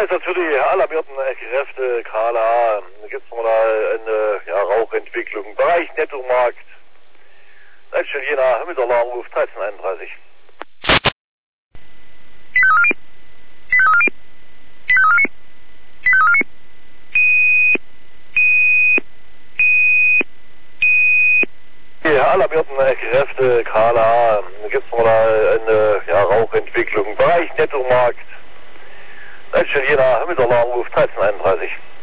Also für die alarmierten Kräfte KLA gibt es mal eine Rauchentwicklung. Bereich Nettomarkt. Leitstelle Jena mit Alarmruf 1331. Die alarmierten Kräfte KLA gibt es mal eine Rauchentwicklung. Bereich Nettomarkt. Leitstelle Jena mit Alarmruf 1331.